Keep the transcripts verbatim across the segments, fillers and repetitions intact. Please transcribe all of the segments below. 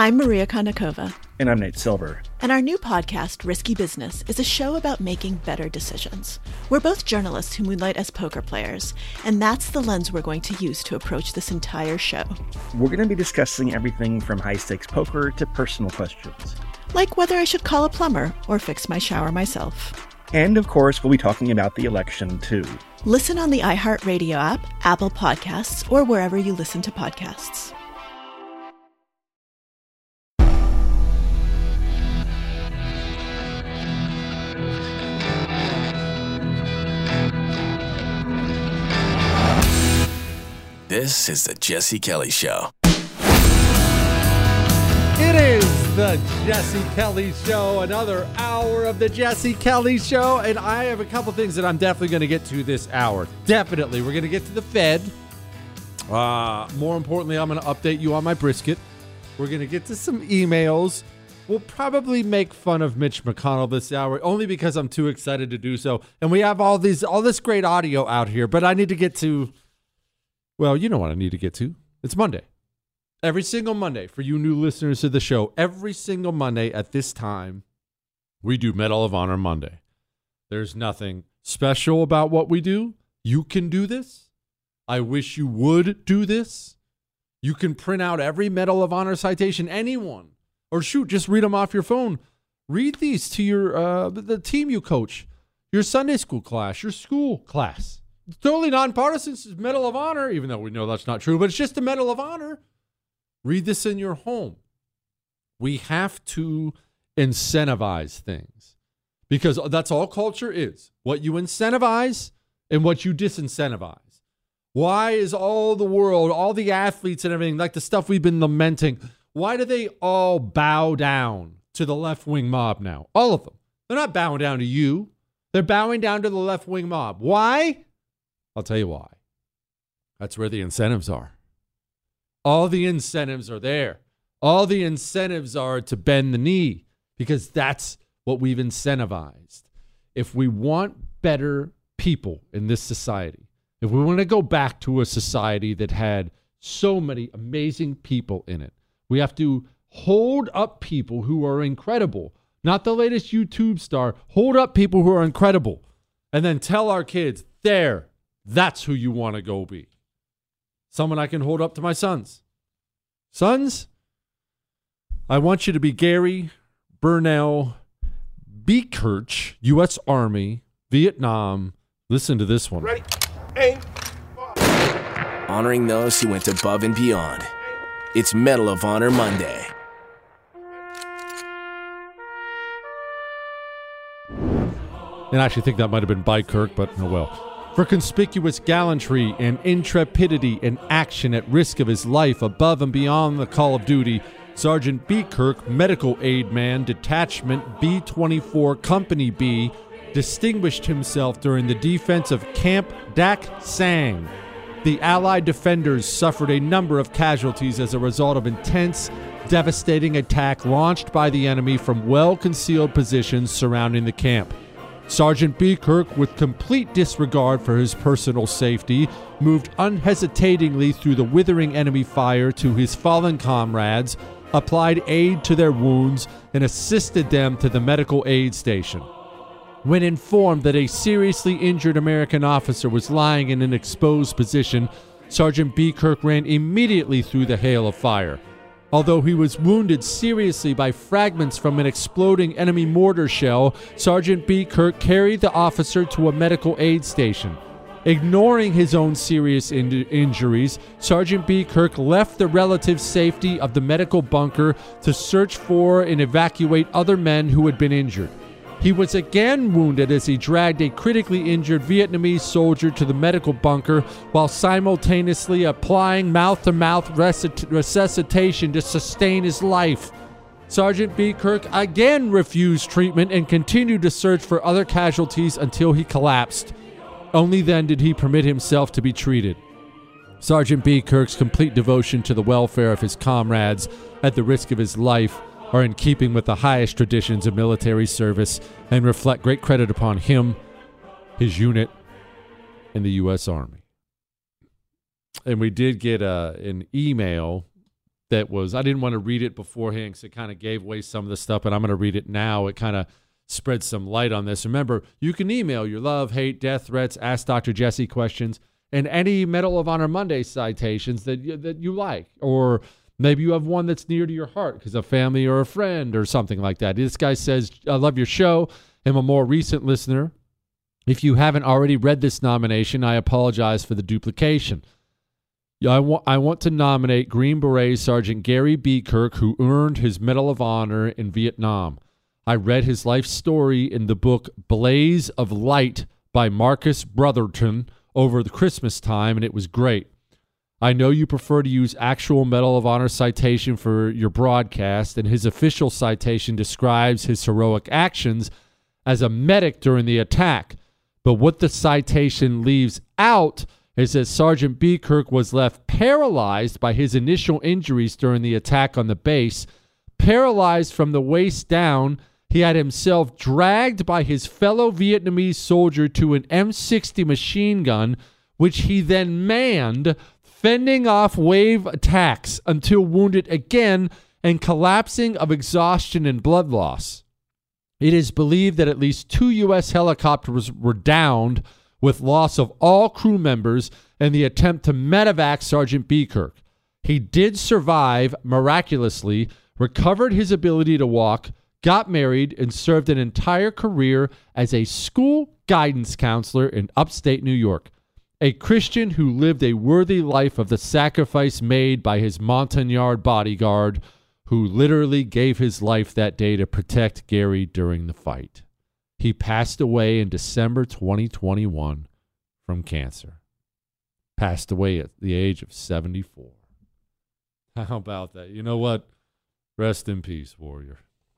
I'm Maria Konnikova. And I'm Nate Silver. And our new podcast, Risky Business, is a show about making better decisions. We're both journalists who moonlight as poker players, and that's the lens we're going to use to approach this entire show. We're going to be discussing everything from high-stakes poker to personal questions. Like whether I should call a plumber or fix my shower myself. And, of course, we'll be talking about the election, too. Listen on the iHeartRadio app, Apple Podcasts, or wherever you listen to podcasts. This is the Jesse Kelly Show. It is the Jesse Kelly Show, another hour of the Jesse Kelly Show, and I have a couple things that I'm definitely going to get to this hour. Definitely. We're going to get to the Fed. Uh, more importantly, I'm going to update you on my brisket. We're going to get to some emails. We'll probably make fun of Mitch McConnell this hour, only because I'm too excited to do so. And we have all these, all this great audio out here, but I need to get to... Well, you know what I need to get to. It's Monday. Every single Monday, for you new listeners to the show, every single Monday at this time, we do Medal of Honor Monday. There's nothing special about what we do. You can do this. I wish you would do this. You can print out every Medal of Honor citation, anyone. Or shoot, just read them off your phone. Read these to your uh, the team you coach, your Sunday school class, your school class. It's totally nonpartisan. It's Medal of Honor, even though we know that's not true, but it's just a Medal of Honor. Read this in your home. We have to incentivize things because that's all culture is. What you incentivize and what you disincentivize. Why is all the world, all the athletes and everything, like the stuff we've been lamenting, why do they all bow down to the left-wing mob now? All of them. They're not bowing down to you. They're bowing down to the left-wing mob. Why? I'll tell you why. That's where the incentives are. All the incentives are there. All the incentives are to bend the knee because that's what we've incentivized. If we want better people in this society, if we want to go back to a society that had so many amazing people in it, we have to hold up people who are incredible. Not the latest YouTube star. Hold up people who are incredible. And then tell our kids, there, that's who you want to go be. Someone I can hold up to my sons. Sons, I want you to be Gary Burnell Beekirch, U S Army, Vietnam. Listen to this one. Ready, aim, fire. Honoring those who went above and beyond. It's Medal of Honor Monday. And I actually think that might have been Bykirk, but oh well. For conspicuous gallantry and intrepidity in action at risk of his life above and beyond the call of duty, Sergeant B. Kirk, Medical Aid Man, Detachment B twenty-four, Company B, distinguished himself during the defense of Camp Dak Sang. The Allied defenders suffered a number of casualties as a result of intense, devastating attack launched by the enemy from well-concealed positions surrounding the camp. Sergeant B. Kirk, with complete disregard for his personal safety, moved unhesitatingly through the withering enemy fire to his fallen comrades, applied aid to their wounds, and assisted them to the medical aid station. When informed that a seriously injured American officer was lying in an exposed position, Sergeant B. Kirk ran immediately through the hail of fire. Although he was wounded seriously by fragments from an exploding enemy mortar shell, Sergeant B. Kirk carried the officer to a medical aid station. Ignoring his own serious in- injuries, Sergeant B. Kirk left the relative safety of the medical bunker to search for and evacuate other men who had been injured. He was again wounded as he dragged a critically injured Vietnamese soldier to the medical bunker while simultaneously applying mouth-to-mouth resusc- resuscitation to sustain his life. Sergeant B. Kirk again refused treatment and continued to search for other casualties until he collapsed. Only then did he permit himself to be treated. Sergeant B. Kirk's complete devotion to the welfare of his comrades at the risk of his life are in keeping with the highest traditions of military service and reflect great credit upon him, his unit, and the U S Army. And we did get uh, an email that was, I didn't want to read it beforehand because it kind of gave away some of the stuff, but I'm going to read it now. It kind of spread some light on this. Remember, you can email your love, hate, death threats, Ask Doctor Jesse questions, and any Medal of Honor Monday citations that you, that you like. Or maybe you have one that's near to your heart because a family or a friend or something like that. This guy says, I love your show. I'm a more recent listener. If you haven't already read this nomination, I apologize for the duplication. I want, I want to nominate Green Beret Sergeant Gary B. Kirk, who earned his Medal of Honor in Vietnam. I read his life story in the book Blaze of Light by Marcus Brotherton over the Christmas time, and it was great. I know you prefer to use actual Medal of Honor citation for your broadcast, and his official citation describes his heroic actions as a medic during the attack. But what the citation leaves out is that Sergeant B. Kirk was left paralyzed by his initial injuries during the attack on the base. Paralyzed from the waist down, he had himself dragged by his fellow Vietnamese soldier to an M sixty machine gun, which he then manned, fending off wave attacks until wounded again and collapsing of exhaustion and blood loss. It is believed that at least two U S helicopters were downed, with loss of all crew members in the attempt to medevac Sergeant B. Kirk. He did survive miraculously, recovered his ability to walk, got married, and served an entire career as a school guidance counselor in upstate New York. A Christian who lived a worthy life of the sacrifice made by his Montagnard bodyguard, who literally gave his life that day to protect Gary during the fight. He passed away in December twenty twenty-one from cancer. Passed away at the age of seventy-four. How about that? You know what? Rest in peace, warrior.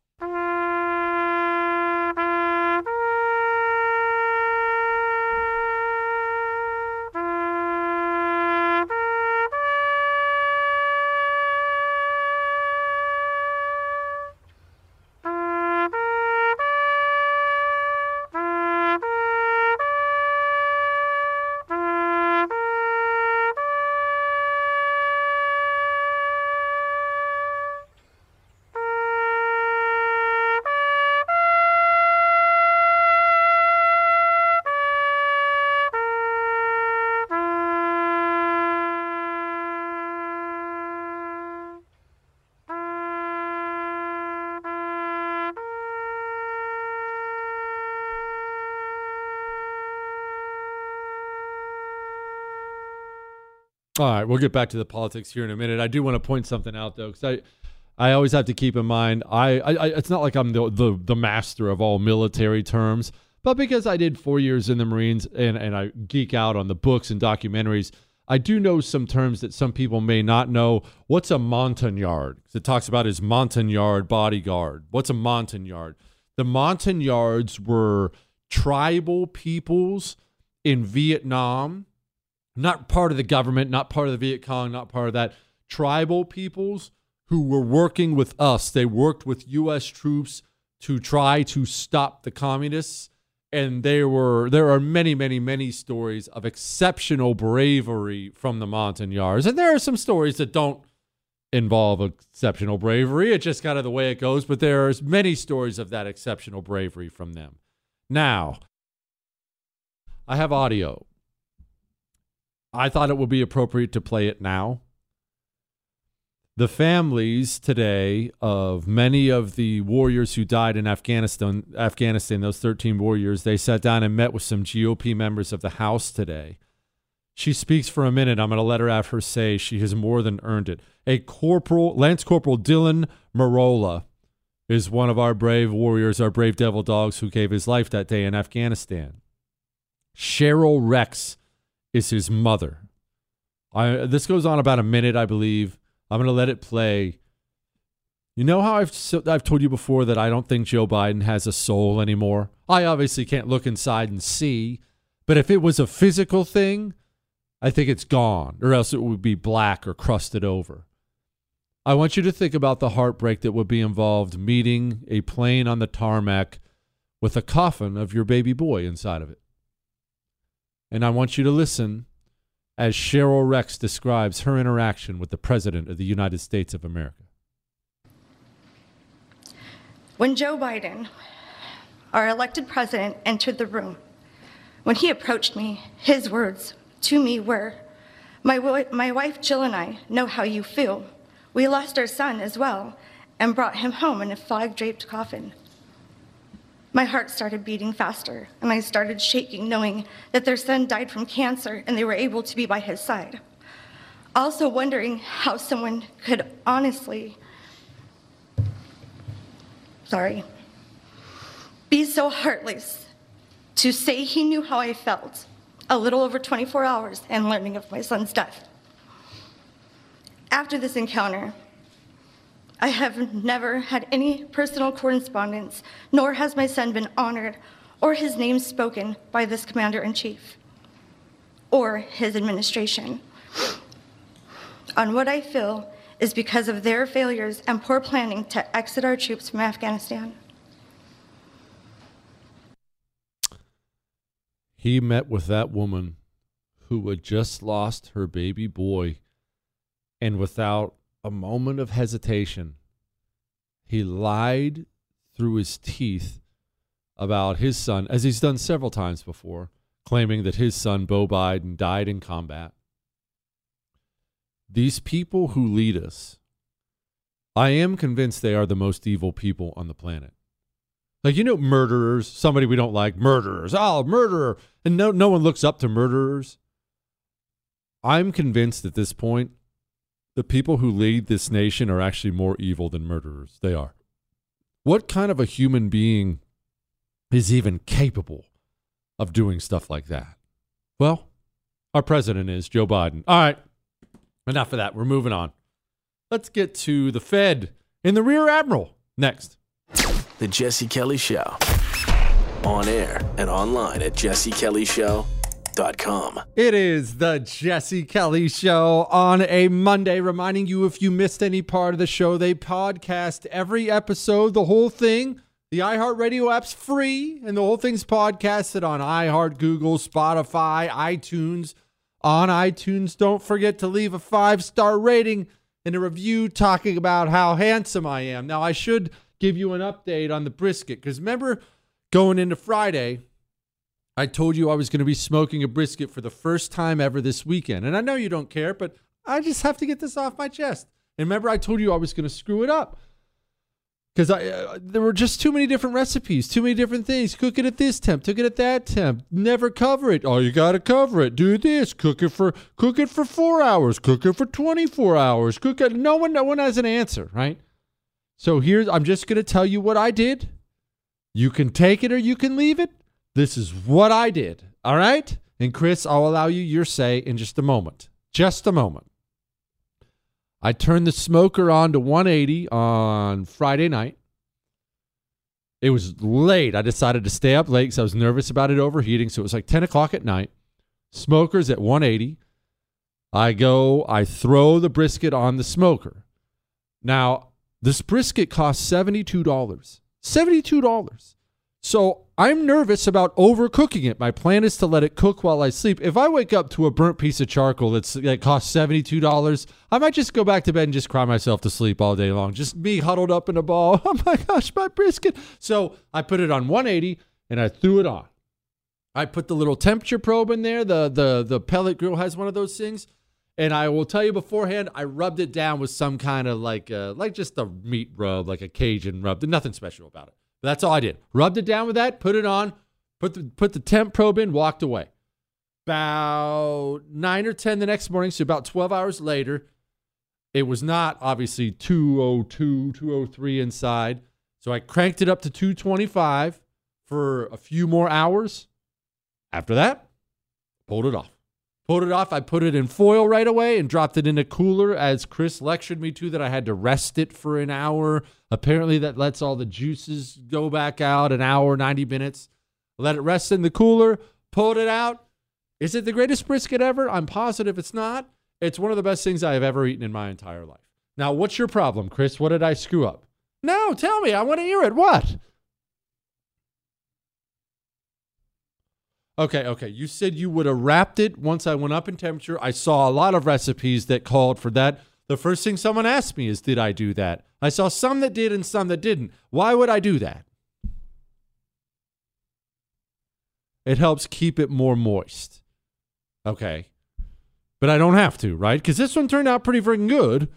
All right, we'll get back to the politics here in a minute. I do want to point something out, though, because I, I always have to keep in mind, I, I, it's not like I'm the, the the master of all military terms, but because I did four years in the Marines and, and I geek out on the books and documentaries, I do know some terms that some people may not know. What's a Montagnard? Because it talks about his Montagnard bodyguard. What's a Montagnard? The Montagnards were tribal peoples in Vietnam. Not part of the government, not part of the Viet Cong, not part of that. Tribal peoples who were working with us. They worked with U S troops to try to stop the communists. And there were there are many, many, many stories of exceptional bravery from the Montagnards. And there are some stories that don't involve exceptional bravery. It's just kind of the way it goes. But there are many stories of that exceptional bravery from them. Now, I have audio. I thought it would be appropriate to play it now. The families today of many of the warriors who died in Afghanistan, Afghanistan, those thirteen warriors, they sat down and met with some G O P members of the House today. She speaks for a minute. I'm going to let her have her say. She has more than earned it. A corporal, Lance Corporal Dylan Marola, is one of our brave warriors, our brave devil dogs who gave his life that day in Afghanistan. Cheryl Rex is his mother. I, this goes on about a minute, I believe. I'm going to let it play. You know how I've I've told you before that I don't think Joe Biden has a soul anymore? I obviously can't look inside and see, but if it was a physical thing, I think it's gone, or else it would be black or crusted over. I want you to think about the heartbreak that would be involved meeting a plane on the tarmac with a coffin of your baby boy inside of it. And I want you to listen as Cheryl Rex describes her interaction with the President of the United States of America. When Joe Biden, our elected president, entered the room, when he approached me, his words to me were, my, wo- my wife Jill and I know how you feel. We lost our son as well and brought him home in a flag-draped coffin. My heart started beating faster, and I started shaking, knowing that their son died from cancer and they were able to be by his side. Also wondering how someone could honestly, sorry, be so heartless to say he knew how I felt a little over twenty-four hours and learning of my son's death. After this encounter, I have never had any personal correspondence, nor has my son been honored or his name spoken by this commander-in-chief or his administration on what I feel is because of their failures and poor planning to exit our troops from Afghanistan. He met with that woman who had just lost her baby boy, and without a moment of hesitation, he lied through his teeth about his son, as he's done several times before, claiming that his son, Beau Biden, died in combat. These people who lead us, I am convinced they are the most evil people on the planet. Like, you know, murderers, somebody we don't like, murderers, oh, murderer. And no, no one looks up to murderers. I'm convinced at this point, the people who lead this nation are actually more evil than murderers. They are. What kind of a human being is even capable of doing stuff like that? Well, our president is, Joe Biden. All right, enough of that. We're moving on. Let's get to the Fed and the Rear Admiral next. The Jesse Kelly Show. On air and online at jesse kelly show dot com. It is the Jesse Kelly Show on a Monday, reminding you if you missed any part of the show, they podcast every episode, the whole thing. The iHeartRadio app's free, and the whole thing's podcasted on iHeart, Google, Spotify, iTunes. On iTunes, don't forget to leave a five-star rating and a review talking about how handsome I am. Now, I should give you an update on the brisket, because remember, going into Friday, I told you I was going to be smoking a brisket for the first time ever this weekend. And I know you don't care, but I just have to get this off my chest. And remember, I told you I was going to screw it up, because I uh, there were just too many different recipes, too many different things. Cook it at this temp, cook it at that temp. Never cover it. Oh, you got to cover it. Do this. Cook it for cook it for four hours. Cook it for twenty-four hours. Cook it. No one, no one has an answer, right? So here's, I'm just going to tell you what I did. You can take it or you can leave it. This is what I did. All right? And Chris, I'll allow you your say in just a moment. Just a moment. I turned the smoker on to one eighty on Friday night. It was late. I decided to stay up late because I was nervous about it overheating. So it was like ten o'clock at night. Smoker's at one eighty. I go, I throw the brisket on the smoker. Now, this brisket costs seventy-two dollars. seventy-two dollars. So I'm nervous about overcooking it. My plan is to let it cook while I sleep. If I wake up to a burnt piece of charcoal that's, that costs seventy-two dollars, I might just go back to bed and just cry myself to sleep all day long. Just me huddled up in a ball. Oh my gosh, my brisket. So I put it on one eighty and I threw it on. I put the little temperature probe in there. The, the, the pellet grill has one of those things. And I will tell you beforehand, I rubbed it down with some kind of like, uh, like just a meat rub, like a Cajun rub. Nothing special about it. But that's all I did. Rubbed it down with that, put it on, put the put the temp probe in, walked away. About nine or ten the next morning, so about twelve hours later, it was not obviously two oh two, two oh three inside. So I cranked it up to two twenty-five for a few more hours. After that, pulled it off. Pulled it off. I put it in foil right away and dropped it in a cooler, as Chris lectured me to, that I had to rest it for an hour. Apparently that lets all the juices go back out, an hour, ninety minutes. Let it rest in the cooler, pulled it out. Is it the greatest brisket ever? I'm positive it's not. It's one of the best things I have ever eaten in my entire life. Now, what's your problem, Chris? What did I screw up? No, tell me. I want to hear it. What? Okay, okay. You said you would have wrapped it once I went up in temperature. I saw a lot of recipes that called for that. The first thing someone asked me is, did I do that? I saw some that did and some that didn't. Why would I do that? It helps keep it more moist. Okay. But I don't have to, right? Because this one turned out pretty freaking good.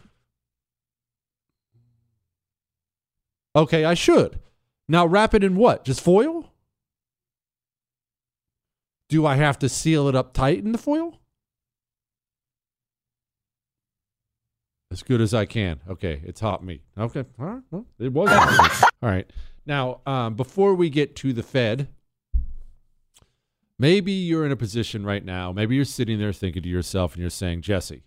Okay, I should. Now wrap it in what? Just foil? Do I have to seal it up tight in the foil? As good as I can. Okay, it's hot meat. Okay, all right. Well, it was hot meat. All right. Now, um, before we get to the Fed, maybe you're in a position right now. Maybe you're sitting there thinking to yourself and you're saying, Jesse,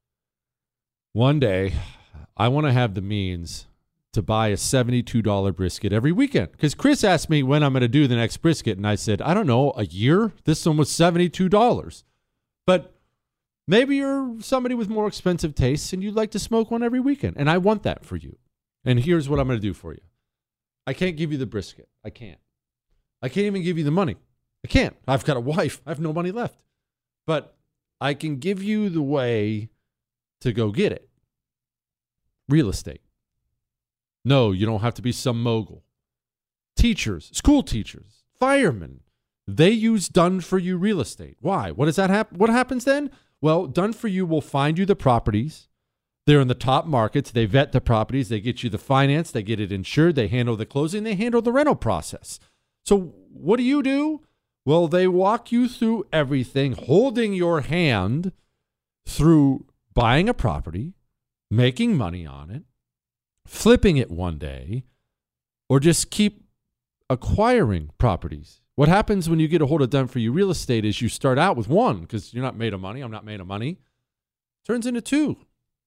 one day I want to have the means to buy a seventy-two dollars brisket every weekend. Because Chris asked me when I'm going to do the next brisket, and I said, I don't know, a year? This one was seventy-two dollars. But maybe you're somebody with more expensive tastes and you'd like to smoke one every weekend, and I want that for you. And here's what I'm going to do for you. I can't give you the brisket. I can't. I can't even give you the money. I can't. I've got a wife. I have no money left. But I can give you the way to go get it. Real estate. No, you don't have to be some mogul. Teachers, school teachers, firemen, they use Done For You real estate. Why? What does that happen? What happens then? Well, Done For You will find you the properties. They're in the top markets. They vet the properties. They get you the finance. They get it insured. They handle the closing. They handle the rental process. So what do you do? Well, they walk you through everything, holding your hand through buying a property, making money on it, flipping it one day, or just keep acquiring properties. What happens when you get a hold of Done For You real estate is you start out with one because you're not made of money. I'm not made of money. Turns into two,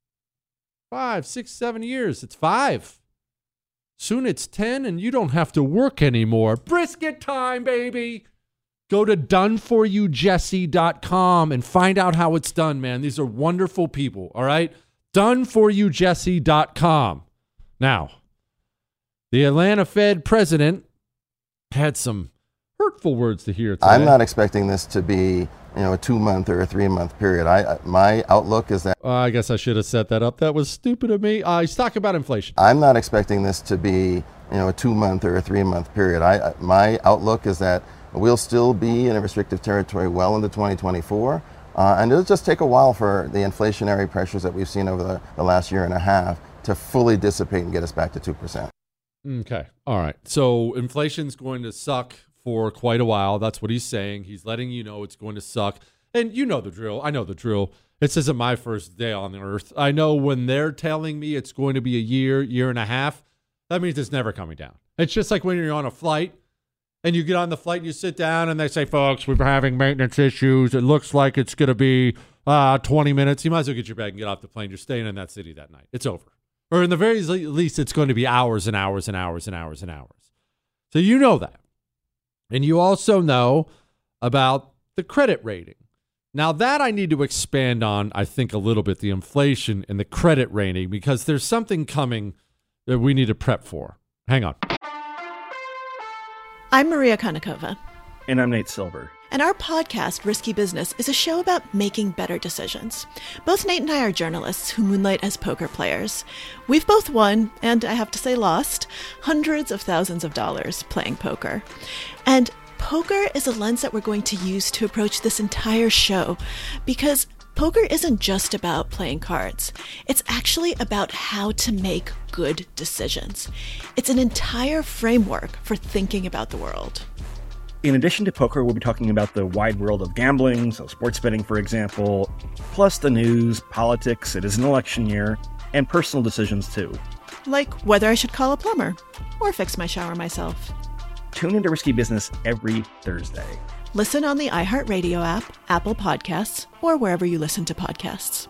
five, six, seven years. It's five. Soon it's ten and you don't have to work anymore. Brisket time, baby. Go to done for you jesse dot com and find out how it's done, man. These are wonderful people, all right? done for you jesse dot com. Now, the Atlanta Fed president had some hurtful words to hear today. I'm not expecting this to be, you know, a two-month or a three-month period. I, my outlook is that... Uh, I guess I should have set that up. That was stupid of me. Uh, he's talking about inflation. I'm not expecting this to be, you know, a two-month or a three-month period. I, my outlook is that we'll still be in a restrictive territory well into twenty twenty-four. Uh, and it'll just take a while for the inflationary pressures that we've seen over the, the last year and a half to fully dissipate and get us back to two percent. Okay. All right. So inflation's going to suck for quite a while. That's what he's saying. He's letting you know it's going to suck. And you know the drill. I know the drill. This isn't my first day on the earth. I know when they're telling me it's going to be a year, year and a half, that means it's never coming down. It's just like when you're on a flight and you get on the flight and you sit down and they say, folks, we're having maintenance issues. It looks like it's going to be uh, twenty minutes. You might as well get your bag and get off the plane. You're staying in that city that night. It's over. Or in the very least, it's going to be hours and hours and hours and hours and hours. So you know that. And you also know about the credit rating. Now that I need to expand on, I think, a little bit, the inflation and the credit rating, because there's something coming that we need to prep for. Hang on. I'm Maria Konnikova. And I'm Nate Silver. And our podcast, Risky Business, is a show about making better decisions. Both Nate and I are journalists who moonlight as poker players. We've both won, and I have to say lost, hundreds of thousands of dollars playing poker. And poker is a lens that we're going to use to approach this entire show, because poker isn't just about playing cards. It's actually about how to make good decisions. It's an entire framework for thinking about the world. In addition to poker, we'll be talking about the wide world of gambling, so sports betting, for example, plus the news, politics, it is an election year, and personal decisions, too. Like whether I should call a plumber or fix my shower myself. Tune into Risky Business every Thursday. Listen on the iHeartRadio app, Apple Podcasts, or wherever you listen to podcasts.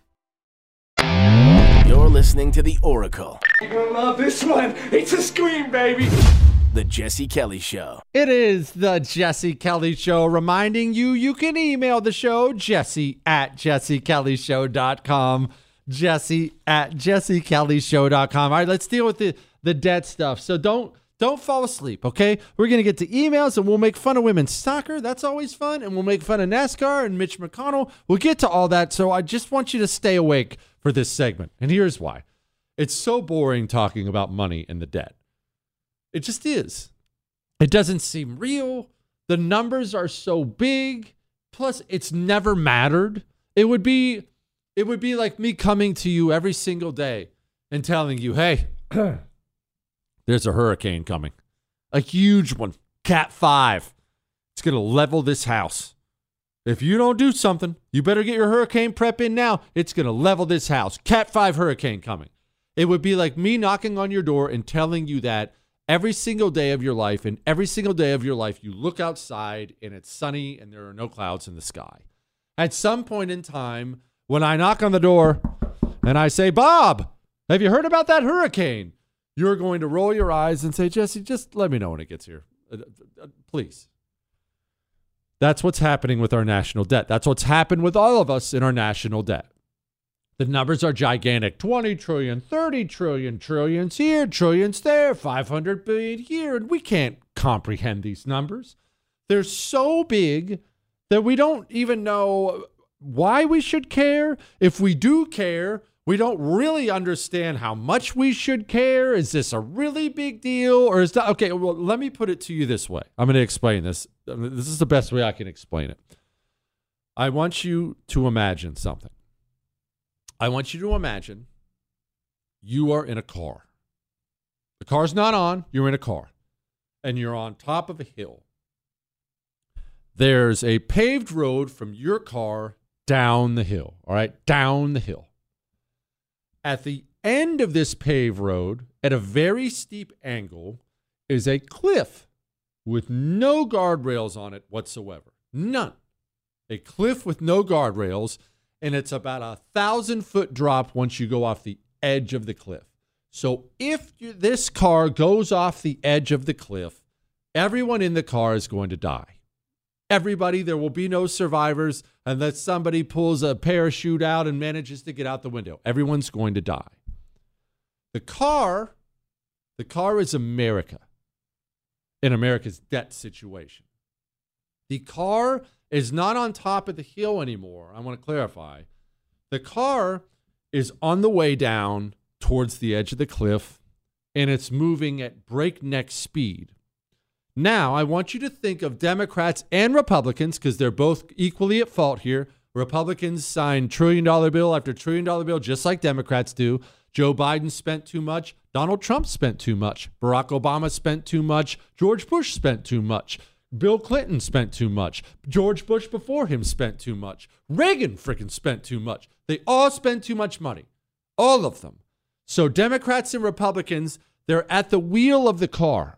You're listening to The Oracle. You're gonna love this one. It's a scream, baby. The Jesse Kelly Show. It is the Jesse Kelly Show, reminding you you can email the show, Jesse at jesse kelly show dot com. Jesse at jesse kelly show dot com. All right, let's deal with the, the debt stuff. So don't Don't fall asleep, okay? We're going to get to emails and we'll make fun of women's soccer. That's always fun. And we'll make fun of NASCAR and Mitch McConnell. We'll get to all that. So I just want you to stay awake for this segment. And here's why. It's so boring talking about money and the debt. It just is. It doesn't seem real. The numbers are so big. Plus, it's never mattered. It would be, it would be like me coming to you every single day and telling you, hey, there's a hurricane coming. A huge one. Cat five. It's going to level this house. If you don't do something, you better get your hurricane prep in now. It's going to level this house. Cat five hurricane coming. It would be like me knocking on your door and telling you that every single day of your life, and every single day of your life, you look outside and it's sunny and there are no clouds in the sky. At some point in time, when I knock on the door and I say, Bob, have you heard about that hurricane? You're going to roll your eyes and say, Jesse, just let me know when it gets here. Uh, uh, please. That's what's happening with our national debt. That's what's happened with all of us in our national debt. The numbers are gigantic. twenty trillion, thirty trillion, trillions here, trillions there, five hundred billion here. And we can't comprehend these numbers. They're so big that we don't even know why we should care. If we do care, we don't really understand how much we should care. Is this a really big deal? Or is that, okay, well, let me put it to you this way. I'm going to explain this. This is the best way I can explain it. I want you to imagine something. I want you to imagine you are in a car. The car's not on, you're in a car. And you're on top of a hill. There's a paved road from your car down the hill, all right? Down the hill. At the end of this paved road, at a very steep angle, is a cliff with no guardrails on it whatsoever. None. A cliff with no guardrails. And it's about a thousand foot drop once you go off the edge of the cliff. So if you, this car goes off the edge of the cliff, everyone in the car is going to die. Everybody, there will be no survivors unless somebody pulls a parachute out and manages to get out the window. Everyone's going to die. The car, the car is America in America's debt situation. The car is not on top of the hill anymore. I want to clarify. The car is on the way down towards the edge of the cliff, and it's moving at breakneck speed. Now, I want you to think of Democrats and Republicans, because they're both equally at fault here. Republicans signed trillion-dollar bill after trillion-dollar bill, just like Democrats do. Joe Biden spent too much. Donald Trump spent too much. Barack Obama spent too much. George Bush spent too much. Bill Clinton spent too much. George Bush before him spent too much. Reagan freaking spent too much. They all spend too much money. All of them. So Democrats and Republicans, they're at the wheel of the car.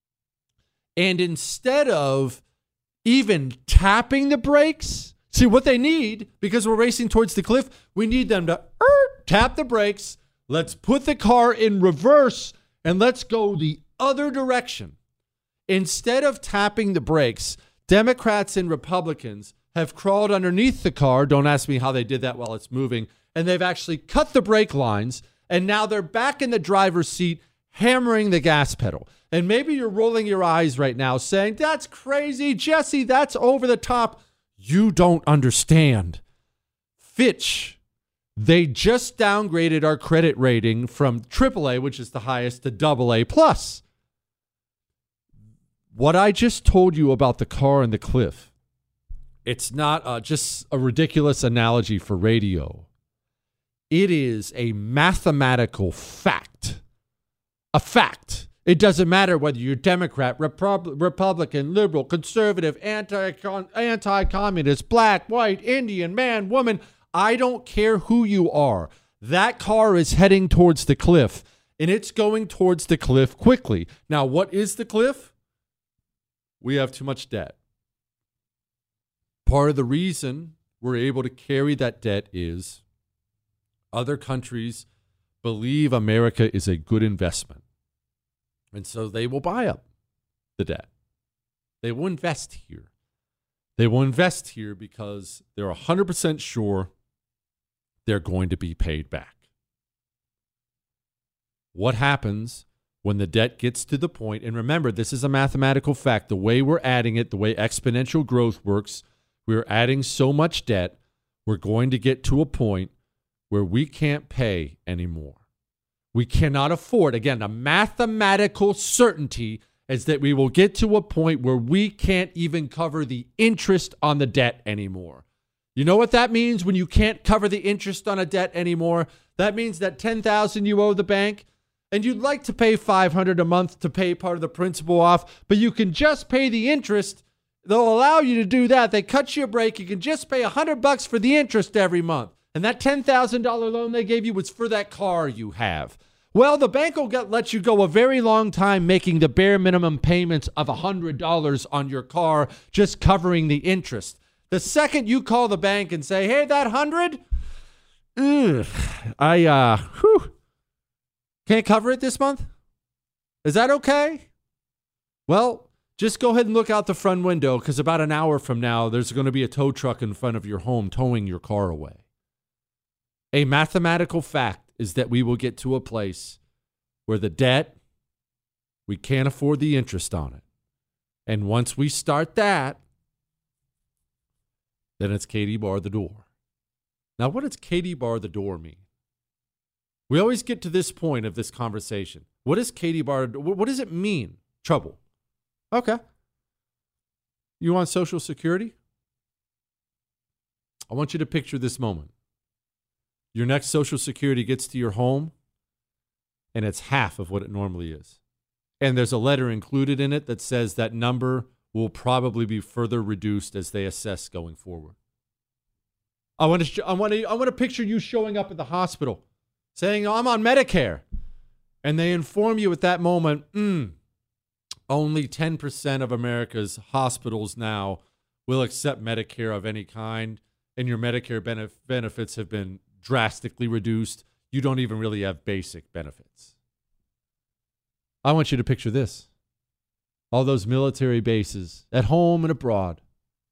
And instead of even tapping the brakes, see what they need, because we're racing towards the cliff, we need them to er, tap the brakes. Let's put the car in reverse and let's go the other direction. Instead of tapping the brakes, Democrats and Republicans have crawled underneath the car. Don't ask me how they did that while it's moving. And they've actually cut the brake lines. And now they're back in the driver's seat, hammering the gas pedal. And maybe you're rolling your eyes right now saying, that's crazy, Jesse, that's over the top. You don't understand. Fitch, they just downgraded our credit rating from triple A, which is the highest, to double A plus. What I just told you about the car and the cliff, it's not uh, just a ridiculous analogy for radio. It is a mathematical fact. A fact. It doesn't matter whether you're Democrat, Repub- Republican, liberal, conservative, anti anti-communist, black, white, Indian, man, woman. I don't care who you are. That car is heading towards the cliff, and it's going towards the cliff quickly. Now, what is the cliff? We have too much debt. Part of the reason we're able to carry that debt is other countries believe America is a good investment. And so they will buy up the debt. They will invest here. They will invest here because they're one hundred percent sure they're going to be paid back. What happens when the debt gets to the point, and remember, this is a mathematical fact, the way we're adding it, the way exponential growth works, we're adding so much debt, we're going to get to a point where we can't pay anymore. We cannot afford, again, a mathematical certainty is that we will get to a point where we can't even cover the interest on the debt anymore. You know what that means when you can't cover the interest on a debt anymore? That means that ten thousand dollars you owe the bank, and you'd like to pay five hundred dollars a month to pay part of the principal off, but you can just pay the interest. They'll allow you to do that. They cut you a break. You can just pay one hundred bucks for the interest every month. And that ten thousand dollars loan they gave you was for that car you have. Well, the bank will get, let you go a very long time making the bare minimum payments of one hundred dollars on your car, just covering the interest. The second you call the bank and say, hey, that one hundred dollars, ugh, I, uh, whew, can't cover it this month? Is that okay? Well, just go ahead and look out the front window, because about an hour from now, there's going to be a tow truck in front of your home towing your car away. A mathematical fact is that we will get to a place where the debt, we can't afford the interest on it. And once we start that, then it's Katie bar the door. Now, what does Katie bar the door mean? We always get to this point of this conversation. What does Katie bar, what does it mean? Trouble. Okay. You want Social Security? I want you to picture this moment. Your next Social Security gets to your home, and it's half of what it normally is. And there's a letter included in it that says that number will probably be further reduced as they assess going forward. I want to, sh- I want to, I want to picture you showing up at the hospital saying, oh, I'm on Medicare. And they inform you at that moment, mm, only ten percent of America's hospitals now will accept Medicare of any kind, and your Medicare benef- benefits have been drastically reduced. You don't even really have basic benefits. I want you to picture this. All those military bases at home and abroad,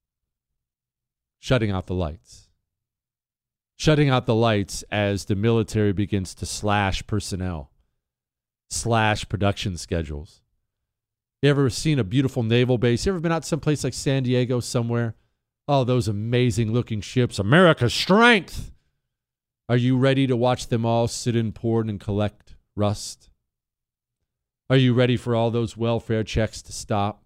shutting out the lights. Shutting out the lights as the military begins to slash personnel, slash production schedules. You ever seen a beautiful naval base? You ever been out someplace like San Diego somewhere? Oh, those amazing looking ships. America's strength. Are you ready to watch them all sit in port and collect rust? Are you ready for all those welfare checks to stop?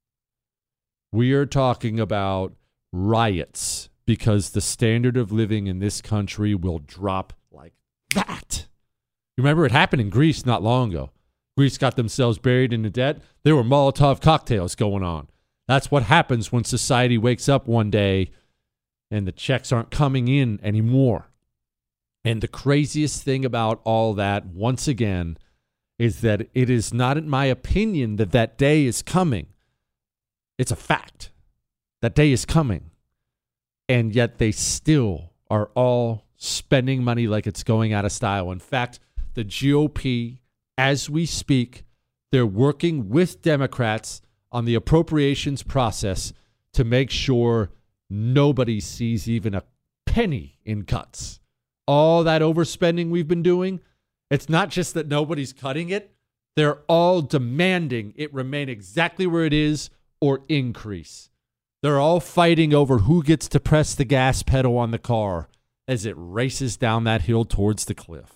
We are talking about riots because the standard of living in this country will drop like that. You remember it happened in Greece not long ago. Greece got themselves buried in the debt. There were Molotov cocktails going on. That's what happens when society wakes up one day and the checks aren't coming in anymore. And the craziest thing about all that, once again, is that it is not, in my opinion, that that day is coming. It's a fact. That day is coming. And yet they still are all spending money like it's going out of style. In fact, the G O P, as we speak, they're working with Democrats on the appropriations process to make sure nobody sees even a penny in cuts. All that overspending we've been doing, it's not just that nobody's cutting it. They're all demanding it remain exactly where it is or increase. They're all fighting over who gets to press the gas pedal on the car as it races down that hill towards the cliff.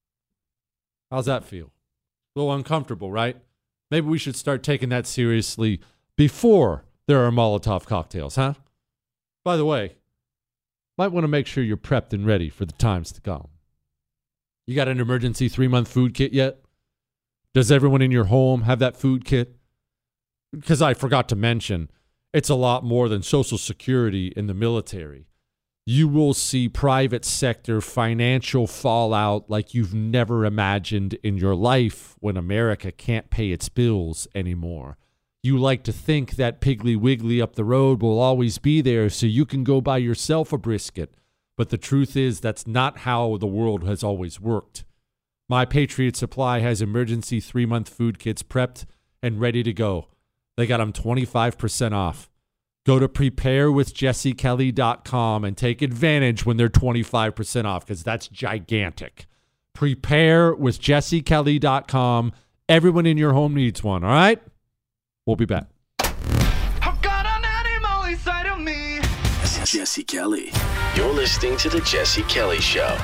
How's that feel? A little uncomfortable, right? Maybe we should start taking that seriously before there are Molotov cocktails, huh? By the way, might want to make sure you're prepped and ready for the times to come. You got an emergency three-month food kit yet? Does everyone in your home have that food kit? Because I forgot to mention, it's a lot more than Social Security in the military. You will see private sector financial fallout like you've never imagined in your life when America can't pay its bills anymore. You like to think that Piggly Wiggly up the road will always be there so you can go buy yourself a brisket. But the truth is that's not how the world has always worked. My Patriot Supply has emergency three-month food kits prepped and ready to go. They got them twenty-five percent off. Go to prepare with jesse kelly dot com and take advantage when they're twenty-five percent off because that's gigantic. prepare with jesse kelly dot com. Everyone in your home needs one, all right? We'll be back. I've got an animal inside of me. Jesse Kelly. You're listening to The Jesse Kelly Show.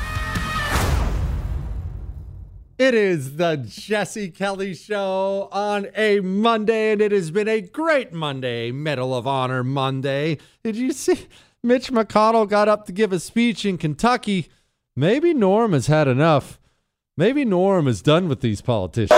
It is The Jesse Kelly Show on a Monday, and it has been a great Monday, Medal of Honor Monday. Did you see Mitch McConnell got up to give a speech in Kentucky? Maybe Norm has had enough. Maybe Norm is done with these politicians.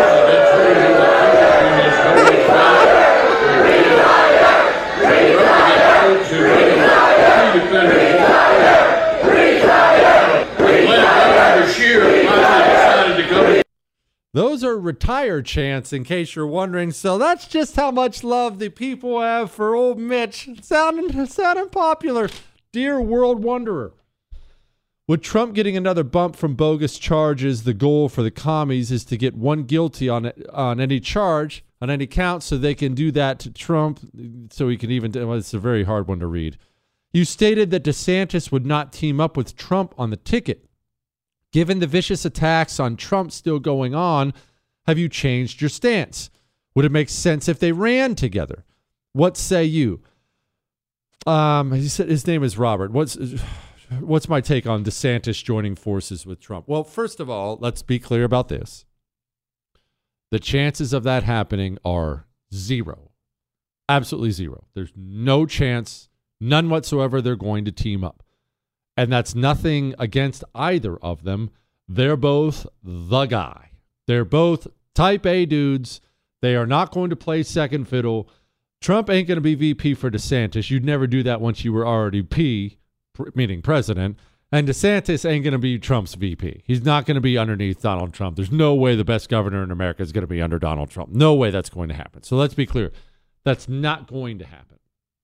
Those are retire chants, in case you're wondering. So that's just how much love the people have for old Mitch. Sounding, sounding popular. Dear world wanderer. With Trump getting another bump from bogus charges, the goal for the commies is to get one guilty on on any charge, on any count, so they can do that to Trump, so he can even... Well, it's a very hard one to read. You stated that DeSantis would not team up with Trump on the ticket. Given the vicious attacks on Trump still going on, have you changed your stance? Would it make sense if they ran together? What say you? Um, he said his name is Robert. What's what's my take on DeSantis joining forces with Trump? Well, first of all, let's be clear about this. The chances of that happening are zero. Absolutely zero. There's no chance, none whatsoever, they're going to team up. And that's nothing against either of them. They're both the guy. They're both type A dudes. They are not going to play second fiddle. Trump ain't going to be V P for DeSantis. You'd never do that once you were already P, meaning president. And DeSantis ain't going to be Trump's V P. He's not going to be underneath Donald Trump. There's no way the best governor in America is going to be under Donald Trump. No way that's going to happen. So let's be clear. That's not going to happen.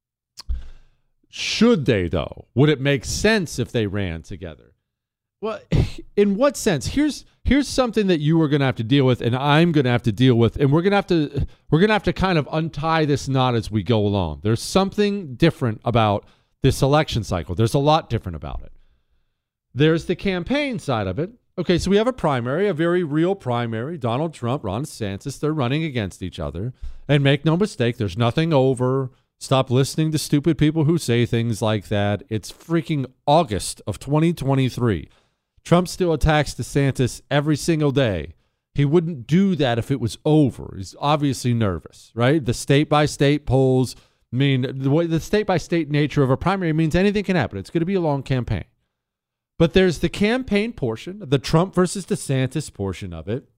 Should they, though? Would it make sense if they ran together? Well, in what sense? Here's here's something that you are going to have to deal with, and I'm going to have to deal with, and we're going to have to we're going to have to kind of untie this knot as we go along. There's something different about this election cycle. There's a lot different about it. There's the campaign side of it. Okay, so we have a primary, a very real primary. Donald Trump, Ron DeSantis, they're running against each other. And make no mistake, there's nothing over. Stop listening to stupid people who say things like that. It's freaking August of twenty twenty-three. Trump still attacks DeSantis every single day. He wouldn't do that if it was over. He's obviously nervous, right? The state-by-state polls mean the way the state-by-state nature of a primary means anything can happen. It's going to be a long campaign. But there's the campaign portion, the Trump versus DeSantis portion of it.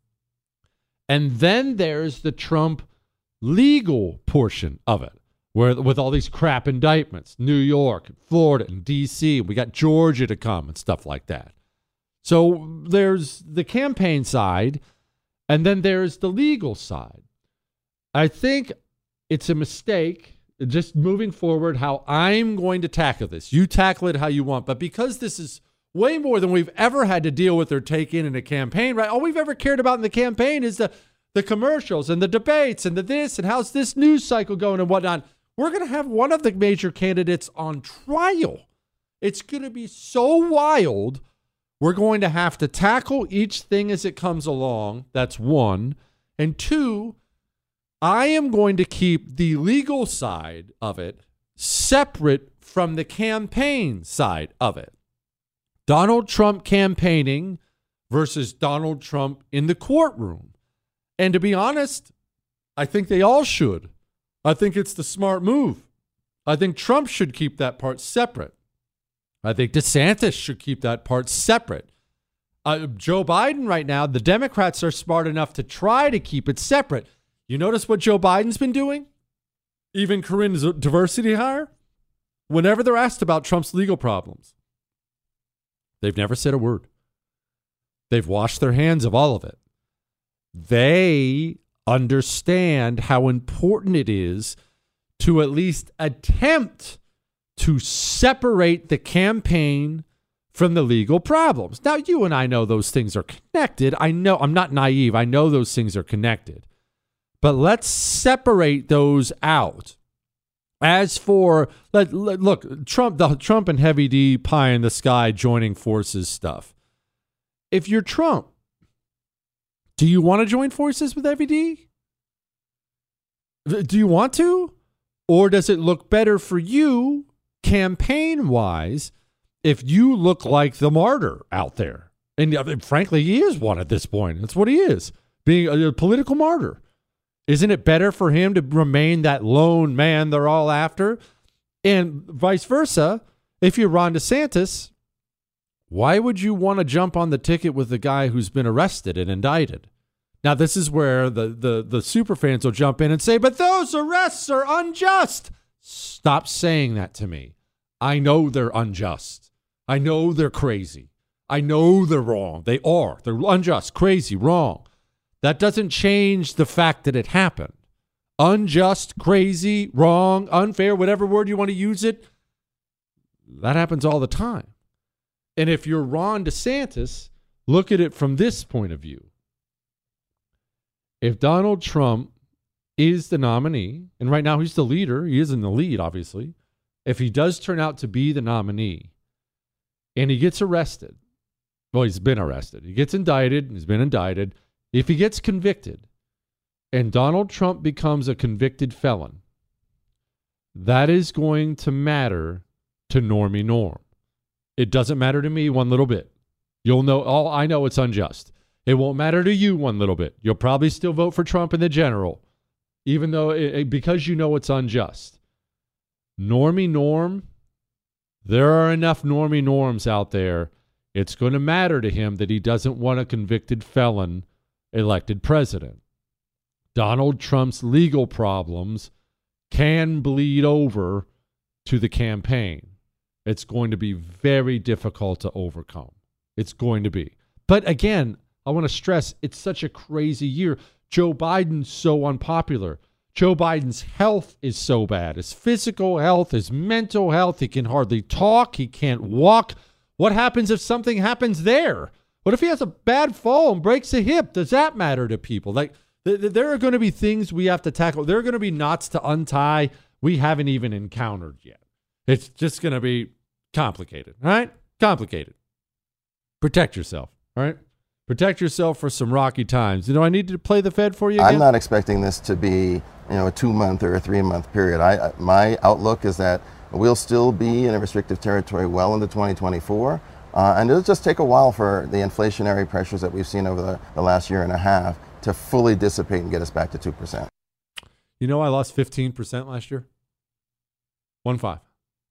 And then there's the Trump legal portion of it. Where with all these crap indictments, New York, Florida, and D C, we got Georgia to come and stuff like that. So there's the campaign side, and then there's the legal side. I think it's a mistake, just moving forward, how I'm going to tackle this. You tackle it how you want, but because this is way more than we've ever had to deal with or take in in a campaign, right? All we've ever cared about in the campaign is the, the commercials and the debates and the this and how's this news cycle going and whatnot. We're going to have one of the major candidates on trial. It's going to be so wild. We're going to have to tackle each thing as it comes along. That's one. And two, I am going to keep the legal side of it separate from the campaign side of it. Donald Trump campaigning versus Donald Trump in the courtroom. And to be honest, I think they all should. I think it's the smart move. I think Trump should keep that part separate. I think DeSantis should keep that part separate. Uh, Joe Biden right now, the Democrats are smart enough to try to keep it separate. You notice what Joe Biden's been doing? Even Corinne's diversity hire? Whenever they're asked about Trump's legal problems, they've never said a word. They've washed their hands of all of it. They understand how important it is to at least attempt to separate the campaign from the legal problems. Now, you and I know those things are connected. I know, I'm not naive. I know those things are connected. But let's separate those out. As for, let, let, look, Trump, the Trump and Heavy D pie in the sky joining forces stuff. If you're Trump, Do you want to join forces with Evie D? Do you want to? Or does it look better for you, campaign-wise, if you look like the martyr out there? And uh, frankly, he is one at this point. That's what he is, being a, a political martyr. Isn't it better for him to remain that lone man they're all after? And vice versa, if you're Ron DeSantis, why would you want to jump on the ticket with the guy who's been arrested and indicted? Now, this is where the, the, the super fans will jump in and say, but those arrests are unjust. Stop saying that to me. I know they're unjust. I know they're crazy. I know they're wrong. They are. They're unjust, crazy, wrong. That doesn't change the fact that it happened. Unjust, crazy, wrong, unfair, whatever word you want to use it, that happens all the time. And if you're Ron DeSantis, look at it from this point of view. If Donald Trump is the nominee, and right now he's the leader, he is in the lead, obviously. If he does turn out to be the nominee and he gets arrested, well, he's been arrested. He gets indicted, he's been indicted. If he gets convicted and Donald Trump becomes a convicted felon, that is going to matter to Normie Norm. It doesn't matter to me one little bit. You'll know, all I know it's unjust. It won't matter to you one little bit. You'll probably still vote for Trump in the general, even though it, because you know it's unjust. Normie Norm, there are enough Normie Norms out there. It's going to matter to him that he doesn't want a convicted felon elected president. Donald Trump's legal problems can bleed over to the campaign. It's going to be very difficult to overcome. It's going to be. But again, I want to stress, it's such a crazy year. Joe Biden's so unpopular. Joe Biden's health is so bad. His physical health, his mental health, he can hardly talk. He can't walk. What happens if something happens there? What if he has a bad fall and breaks a hip? Does that matter to people? Like, th- th- there are going to be things we have to tackle. There are going to be knots to untie we haven't even encountered yet. It's just going to be complicated, all right? Complicated. Protect yourself, all right? Protect yourself for some rocky times. You know, I need to play the Fed for you again? I'm not expecting this to be, you know, a two-month or a three-month period. I, my outlook is that we'll still be in a restrictive territory well into twenty twenty-four, uh, and it'll just take a while for the inflationary pressures that we've seen over the, the last year and a half to fully dissipate and get us back to two percent. You know, I lost fifteen percent last year. One five.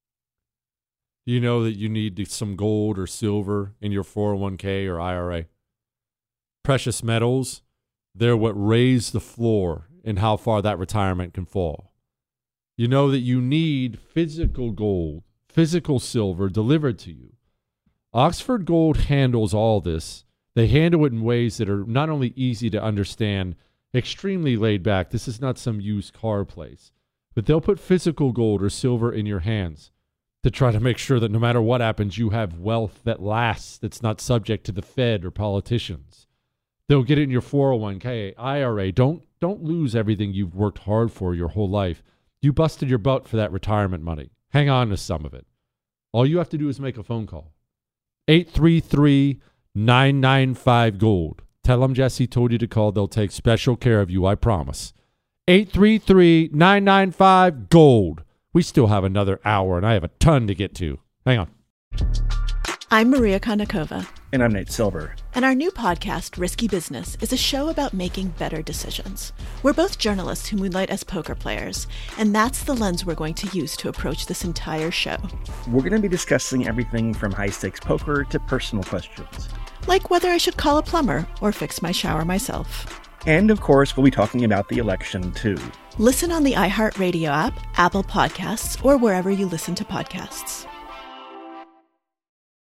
You know that you need some gold or silver in your four oh one k or I R A. Precious metals, they're what raise the floor in how far that retirement can fall. You know that you need physical gold, physical silver delivered to you. Oxford Gold handles all this. They handle it in ways that are not only easy to understand, extremely laid back. This is not some used car place. But they'll put physical gold or silver in your hands to try to make sure that no matter what happens, you have wealth that lasts, that's not subject to the Fed or politicians. They'll get it in your four oh one k, I R A. Don't, don't lose everything you've worked hard for your whole life. You busted your butt for that retirement money. Hang on to some of it. All you have to do is make a phone call. eight three three, nine nine five, GOLD. Tell them Jesse told you to call. They'll take special care of you, I promise. eight three three, nine nine five, GOLD. We still have another hour, and I have a ton to get to. Hang on. I'm Maria Konnikova. And I'm Nate Silver. And our new podcast, Risky Business, is a show about making better decisions. We're both journalists who moonlight as poker players, and that's the lens we're going to use to approach this entire show. We're going to be discussing everything from high-stakes poker to personal questions. Like whether I should call a plumber or fix my shower myself. And, of course, we'll be talking about the election, too. Listen on the iHeartRadio app, Apple Podcasts, or wherever you listen to podcasts.